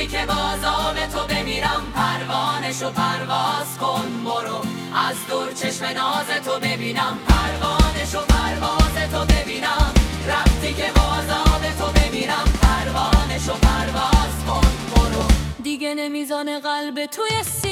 وقتی که باز آب تو بمیرم، پروانشو پرواز کن برو، از دور چشم ناز تو ببینم، پروانشو پرواز تو ببینم. وقتی که باز آب تو بمیرم، پروانشو پرواز کن برو. دیگه نمیزانه قلب توی